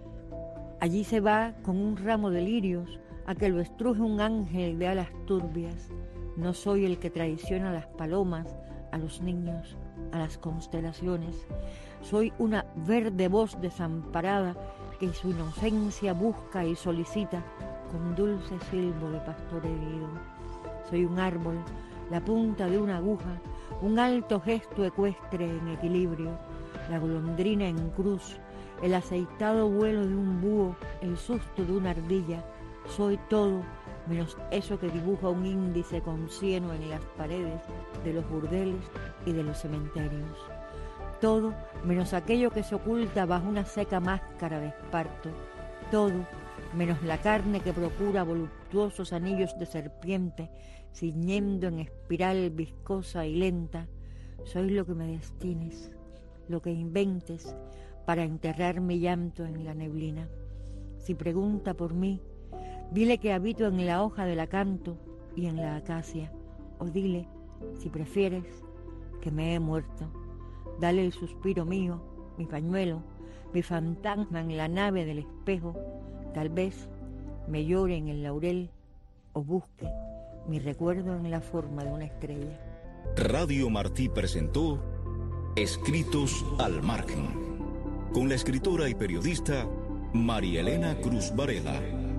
Allí se va con un ramo de lirios a que lo estruje un ángel de alas turbias. No soy el que traiciona a las palomas, a los niños, a las constelaciones. Soy una verde voz desamparada que su inocencia busca y solicita con dulce silbo de pastor herido. Soy un árbol, la punta de una aguja, un alto gesto ecuestre en equilibrio, la golondrina en cruz, el aceitado vuelo de un búho, el susto de una ardilla. Soy todo menos eso que dibuja un índice con cieno en las paredes de los burdeles y de los cementerios. Todo menos aquello que se oculta bajo una seca máscara de esparto. Todo menos la carne que procura voluptuosos anillos de serpiente, ciñendo en espiral viscosa y lenta. Soy lo que me destines, lo que inventes, para enterrar mi llanto en la neblina. Si pregunta por mí, dile que habito en la hoja del acanto y en la acacia, o dile, si prefieres, que me he muerto. Dale el suspiro mío, mi pañuelo, mi fantasma en la nave del espejo. Tal vez me llore en el laurel o busque mi recuerdo en la forma de una estrella. Radio Martí presentó Escritos al Margen, con la escritora y periodista María Elena Cruz Varela.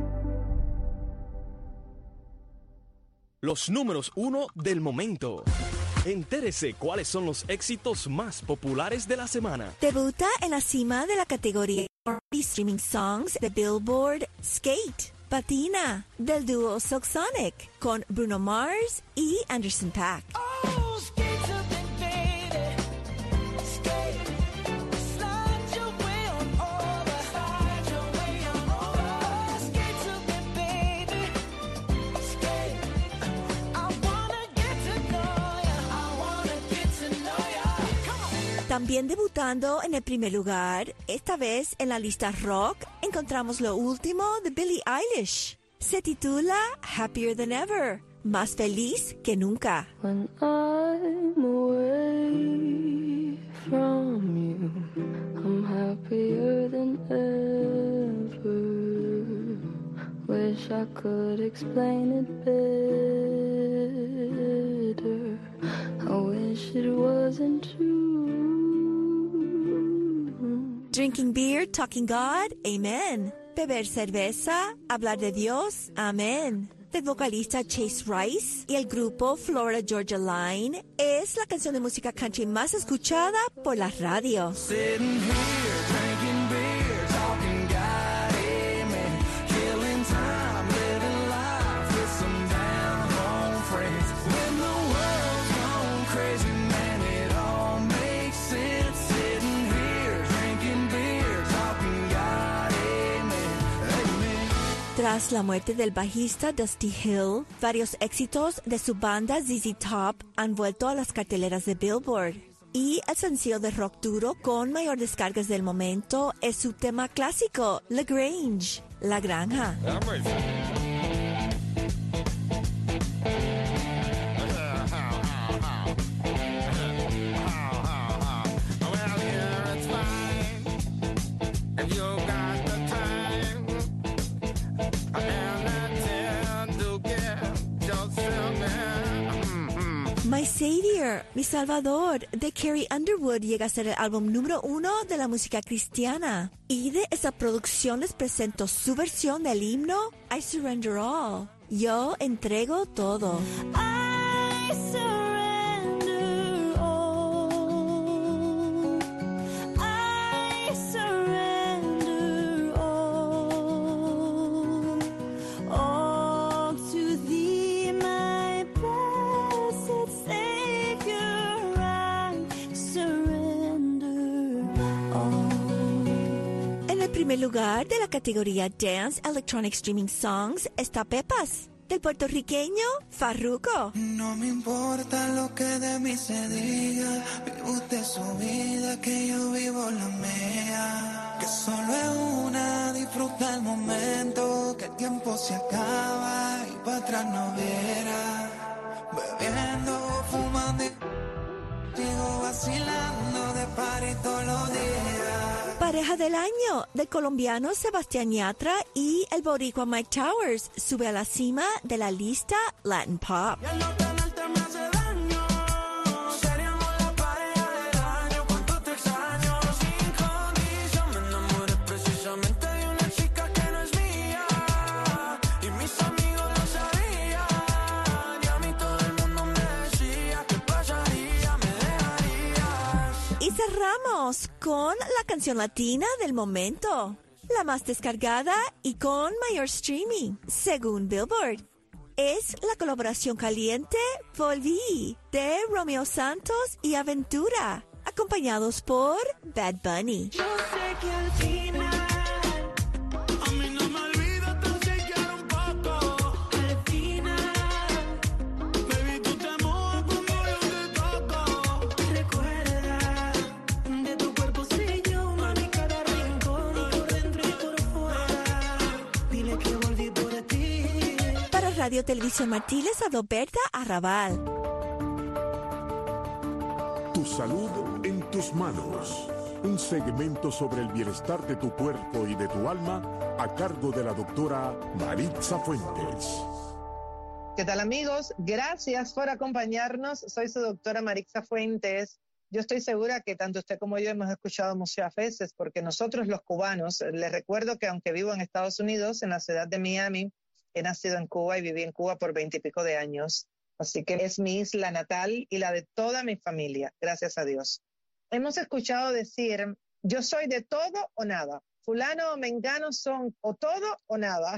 Los números uno del momento. Entérese cuáles son los éxitos más populares de la semana. Debuta en la cima de la categoría Streaming Songs de Billboard, Skate, Patina, del dúo Soxonic, con Bruno Mars y Anderson .Paak. Oh, skate to the baby. Skate. Slide your way on over. Slide your way on over. Skate to the baby. Skate. I wanna get to know ya. I wanna get to know ya. Come on. También debutando en el primer lugar, esta vez en la lista rock, encontramos lo último de Billie Eilish. Se titula Happier Than Ever, más feliz que nunca. When I'm away from you, I'm happier than ever. Wish I could explain it better. I wish it wasn't true. Drinking beer, talking God, amen. Beber cerveza, hablar de Dios, amén. Del vocalista Chase Rice y el grupo Florida Georgia Line, es la canción de música country más escuchada por la radio. Sitting here, drinking beer, talking God, amen. Killing time, living life with some down home friends. When the world's gone crazy, man, it all makes sense. Sitting here, drinking beer, talking God, amen, amen. Tras la muerte del bajista Dusty Hill, varios éxitos de su banda Z Z Top han vuelto a las carteleras de Billboard. Y el sencillo de rock duro con mayor descargas del momento es su tema clásico, La Grange, La Granja. My Savior, Mi Salvador, de Carrie Underwood llega a ser el álbum número uno de la música cristiana. Y de esa producción les presento su versión del himno I Surrender All. Yo entrego todo. I surrender all. I surrender all. All to thee, my blessed Savior, I surrender all. En el primer lugar de la categoría Dance Electronic Streaming Songs está Pepas, del puertorriqueño Farruko. No me importa lo que de mí se diga, vive usted su vida, que yo vivo la mía. Que solo es una, disfruta el momento, que el tiempo se acaba y para atrás no viera. Bebiendo, fumando, sigo vacilando de party todos los días. Pareja del año, del colombiano Sebastián Yatra y el boricua Mike Towers, sube a la cima de la lista Latin Pop. Y cerramos con la canción latina del momento, la más descargada y con mayor streaming, según Billboard. Es la colaboración caliente Volví de Romeo Santos y Aventura, acompañados por Bad Bunny. Yo sé que al final a mí no me olvidas tan siquiera un poco. Al final, baby, tú te mojas cuando yo te toco. Recuerda, de tu cuerpo sé yo, mami, Radio Televisión Martí les habló Berta Arrabal. Tu salud en tus manos. Un segmento sobre el bienestar de tu cuerpo y de tu alma a cargo de la doctora Maritza Fuentes. ¿Qué tal, amigos? Gracias por acompañarnos. Soy su doctora Maritza Fuentes. Yo estoy segura que tanto usted como yo hemos escuchado muchas veces, porque nosotros los cubanos, les recuerdo que aunque vivo en Estados Unidos, en la ciudad de Miami, he nacido en Cuba y viví en Cuba por veintipico de años. Así que es mi isla natal y la de toda mi familia, gracias a Dios. Hemos escuchado decir, yo soy de todo o nada. Fulano o mengano son o todo o nada.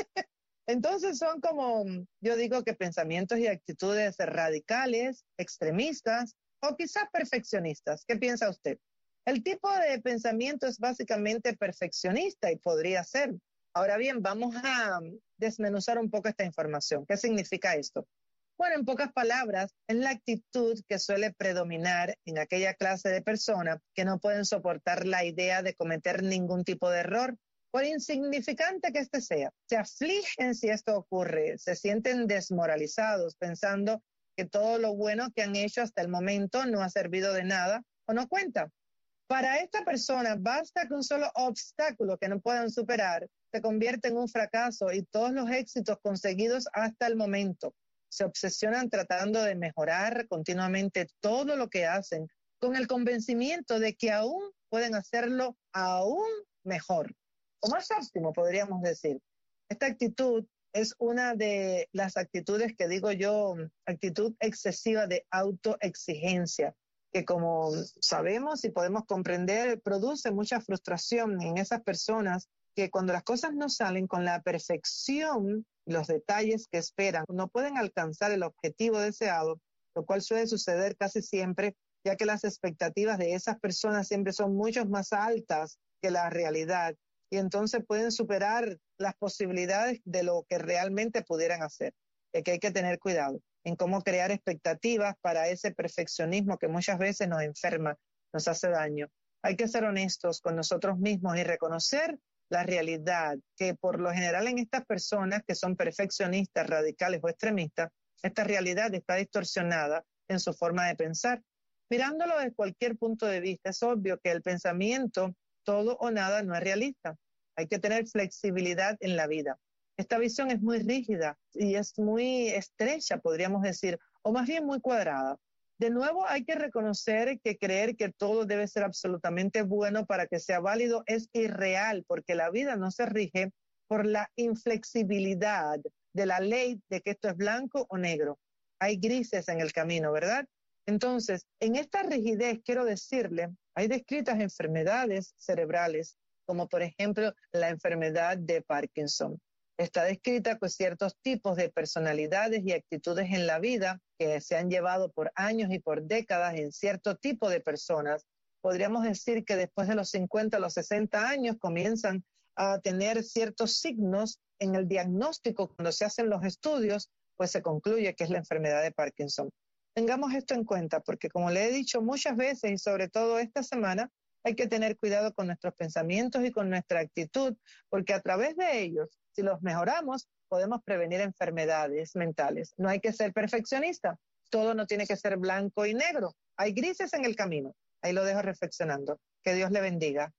Entonces son como, yo digo que pensamientos y actitudes radicales, extremistas o quizás perfeccionistas. ¿Qué piensa usted? El tipo de pensamiento es básicamente perfeccionista y podría ser. Ahora bien, vamos a desmenuzar un poco esta información. ¿Qué significa esto? Bueno, en pocas palabras, es la actitud que suele predominar en aquella clase de personas que no pueden soportar la idea de cometer ningún tipo de error, por insignificante que éste sea. Se afligen si esto ocurre, se sienten desmoralizados pensando que todo lo bueno que han hecho hasta el momento no ha servido de nada o no cuenta. Para esta persona basta que un solo obstáculo que no puedan superar se convierta en un fracaso y todos los éxitos conseguidos hasta el momento. Se obsesionan tratando de mejorar continuamente todo lo que hacen con el convencimiento de que aún pueden hacerlo aún mejor o más óptimo, podríamos decir. Esta actitud es una de las actitudes que digo yo, actitud excesiva de autoexigencia, que como sabemos y podemos comprender, produce mucha frustración en esas personas que cuando las cosas no salen con la perfección, los detalles que esperan, no pueden alcanzar el objetivo deseado, lo cual suele suceder casi siempre, ya que las expectativas de esas personas siempre son mucho más altas que la realidad, y entonces pueden superar las posibilidades de lo que realmente pudieran hacer. Es que hay que tener cuidado en cómo crear expectativas para ese perfeccionismo que muchas veces nos enferma, nos hace daño. Hay que ser honestos con nosotros mismos y reconocer la realidad, que por lo general en estas personas que son perfeccionistas, radicales o extremistas, esta realidad está distorsionada en su forma de pensar. Mirándolo desde cualquier punto de vista, es obvio que el pensamiento todo o nada no es realista. Hay que tener flexibilidad en la vida. Esta visión es muy rígida y es muy estrecha, podríamos decir, o más bien muy cuadrada. De nuevo, hay que reconocer que creer que todo debe ser absolutamente bueno para que sea válido es irreal, porque la vida no se rige por la inflexibilidad de la ley de que esto es blanco o negro. Hay grises en el camino, ¿verdad? Entonces, en esta rigidez, quiero decirle, hay descritas enfermedades cerebrales, como por ejemplo la enfermedad de Parkinson. Está descrita con ciertos tipos de personalidades y actitudes en la vida que se han llevado por años y por décadas en cierto tipo de personas. Podríamos decir que después de los cincuenta a los sesenta años comienzan a tener ciertos signos en el diagnóstico. Cuando se hacen los estudios, pues se concluye que es la enfermedad de Parkinson. Tengamos esto en cuenta porque, como le he dicho muchas veces y sobre todo esta semana, hay que tener cuidado con nuestros pensamientos y con nuestra actitud, porque a través de ellos, si los mejoramos, podemos prevenir enfermedades mentales. No hay que ser perfeccionista. Todo no tiene que ser blanco y negro. Hay grises en el camino. Ahí lo dejo reflexionando. Que Dios le bendiga.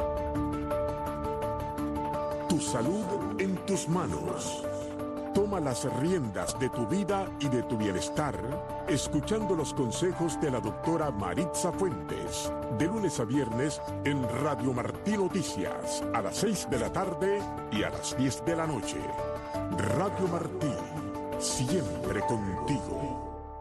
Tu salud en tus manos. Toma las riendas de tu vida y de tu bienestar, escuchando los consejos de la doctora Maritza Fuentes, de lunes a viernes en Radio Martí Noticias, a las seis de la tarde y a las diez de la noche. Radio Martí, siempre contigo.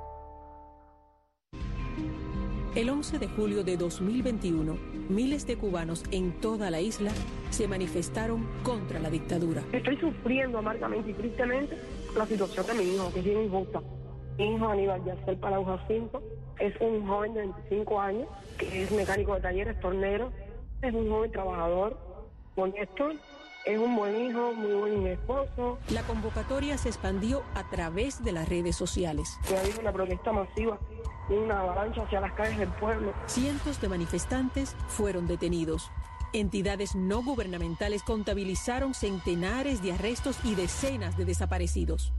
El once de julio de dos mil veintiuno, miles de cubanos en toda la isla se manifestaron contra la dictadura. Estoy sufriendo amargamente y tristemente la situación de mi hijo, que es bien injusta. Mi hijo Aníbal Yacer Palau Jacinto es un joven de veinticinco años, que es mecánico de talleres, tornero, es un joven trabajador, honesto, es un buen hijo, muy buen esposo. La convocatoria se expandió a través de las redes sociales. Ha habido una protesta masiva, una avalancha hacia las calles del pueblo. Cientos de manifestantes fueron detenidos. Entidades no gubernamentales contabilizaron centenares de arrestos y decenas de desaparecidos.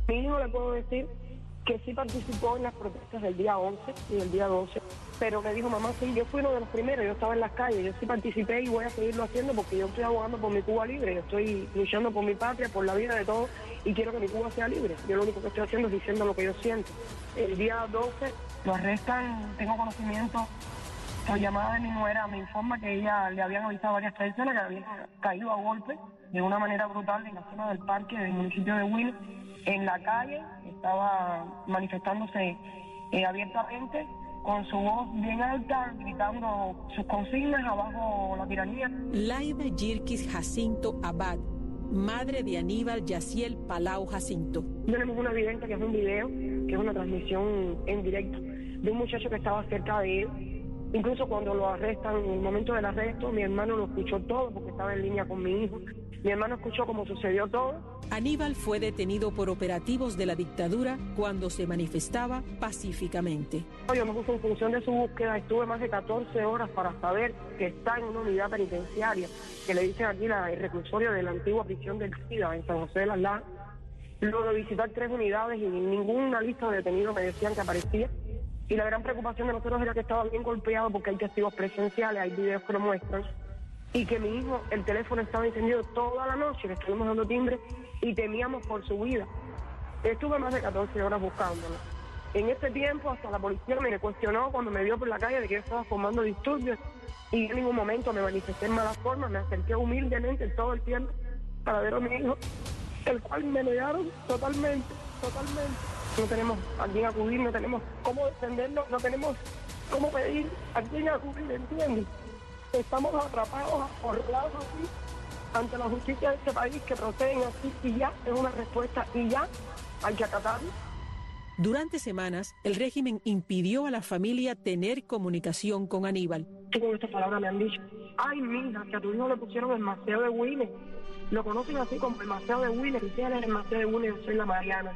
Mi hijo le puedo decir que sí participó en las protestas del día once y del día doce, pero me dijo, mamá, sí, yo fui uno de los primeros, yo estaba en las calles, yo sí participé y voy a seguirlo haciendo porque yo estoy abogando por mi Cuba libre, yo estoy luchando por mi patria, por la vida de todos y quiero que mi Cuba sea libre. Yo lo único que estoy haciendo es diciendo lo que yo siento. El día doce lo arrestan, tengo conocimiento, por llamada de mi nuera me informa que ella le habían avisado a varias personas que habían caído a golpe de una manera brutal en la zona del parque del municipio de Huila, en la calle, estaba manifestándose eh, abiertamente, con su voz bien alta, gritando sus consignas abajo la tiranía. Laida Yirkis Jacinto Abad, madre de Aníbal Yaciel Palau Jacinto. Tenemos una evidencia que es un video, que es una transmisión en directo de un muchacho que estaba cerca de él. Incluso cuando lo arrestan, en el momento del arresto, mi hermano lo escuchó todo porque estaba en línea con mi hijo. Mi hermano escuchó cómo sucedió todo. Aníbal fue detenido por operativos de la dictadura cuando se manifestaba pacíficamente. Yo me puse en función de su búsqueda, estuve más de catorce horas para saber que está en una unidad penitenciaria, que le dicen aquí la, el reclusorio de la antigua prisión del SIDA en San José de las Lajas. Luego de visitar tres unidades y ninguna lista de detenidos me decían que aparecía. Y la gran preocupación de nosotros era que estaba bien golpeado porque hay testigos presenciales, hay videos que lo muestran, y que mi hijo, el teléfono estaba encendido toda la noche, le estuvimos dando timbre y temíamos por su vida. Estuve más de catorce horas buscándolo. En este tiempo hasta la policía me cuestionó cuando me vio por la calle de que yo estaba formando disturbios y en ningún momento me manifesté en malas formas, me acerqué humildemente todo el tiempo para ver a mi hijo, el cual me negaron totalmente, totalmente. No tenemos a quién acudir, no tenemos cómo defenderlo, no tenemos cómo pedir a quién acudir, ¿entiendes? Estamos atrapados, acorralados así, ante la justicia de este país que proceden así y ya es una respuesta y ya hay que acatarlo. Durante semanas, el régimen impidió a la familia tener comunicación con Aníbal. Y con estas palabras me han dicho, ay mija, que a tu hijo le pusieron el Maceo de Willy. Lo conocen así como el Maceo de Willy, y si él es el Maceo de Willy, yo soy la Mariana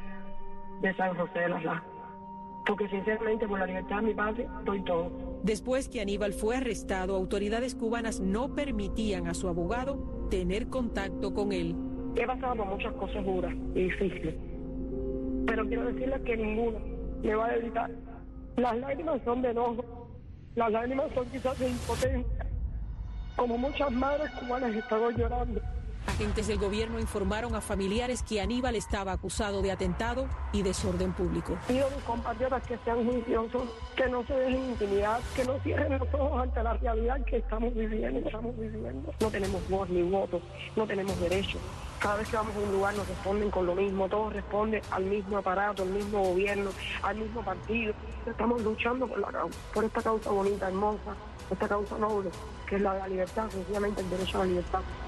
de San José de las Lajas. Porque sinceramente por la libertad de mi patria doy todo. Después que Aníbal fue arrestado, autoridades cubanas no permitían a su abogado tener contacto con él. He pasado por muchas cosas duras y difíciles, pero quiero decirles que ninguna me va a evitar. Las lágrimas son de enojo, las lágrimas son quizás de impotencia, como muchas madres cubanas están llorando. Agentes del gobierno informaron a familiares que Aníbal estaba acusado de atentado y desorden público. Pido a mis compatriotas que sean juiciosos, que no se dejen intimidar, que no cierren los ojos ante la realidad que estamos viviendo. Estamos viviendo. No tenemos voz ni voto, no tenemos derecho. Cada vez que vamos a un lugar nos responden con lo mismo, todos responden al mismo aparato, al mismo gobierno, al mismo partido. Estamos luchando por la causa, por esta causa bonita, hermosa, esta causa noble, que es la de la libertad, sencillamente el derecho a la libertad.